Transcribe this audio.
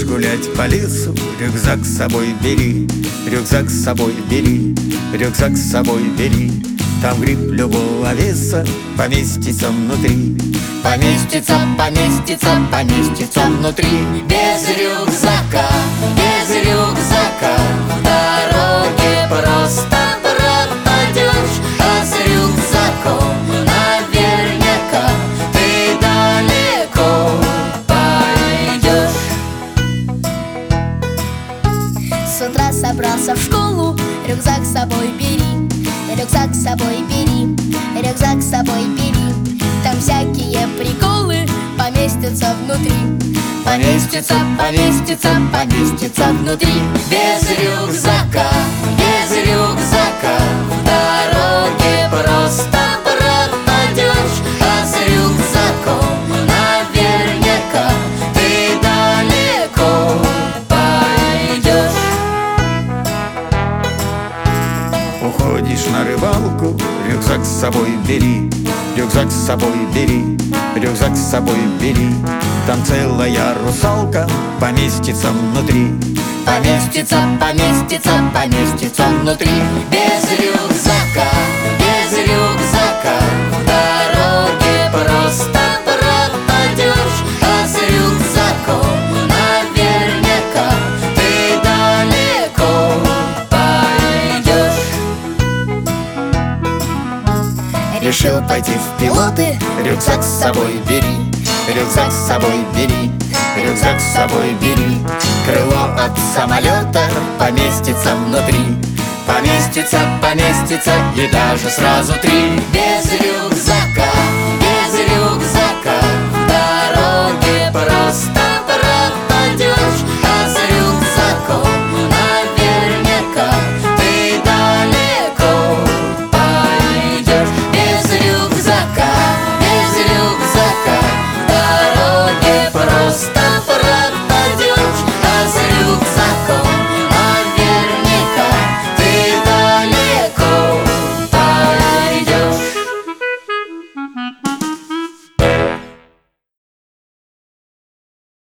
Хочешь гулять по лесу, рюкзак с собой бери, рюкзак с собой бери, рюкзак с собой бери. Там гриб любого веса поместится внутри. Поместится, поместится, поместится внутри. Без рюкзака, без рюкзака в дороге просто пропадешь. А с рюкзаком наверняка ты далеко пойдешь. С утра собрался в школу, рюкзак с собой бери, рюкзак с собой бери, рюкзак с собой бери. Там всякие приколы поместятся внутри. Поместится, поместится, поместится внутри. Без рюкзака, без рюкзака в дороге просто пропадешь. А с рюкзаком наверняка ты далеко пойдешь. Уходишь на рыбалку, рюкзак с собой бери, рюкзак с собой бери, рюкзак с собой бери. Там целая русалка поместится внутри. Поместится, поместится, поместится внутри. Без рюкзака, без рюкзака в дороге просто пропадешь. А с рюкзаком наверняка ты далеко пойдешь. Решил пойти в пилоты, Рюкзак с собой бери, рюкзак с собой бери, рюкзак с собой бери. Крыло от самолета поместится внутри. Поместится, поместится и даже сразу три. Без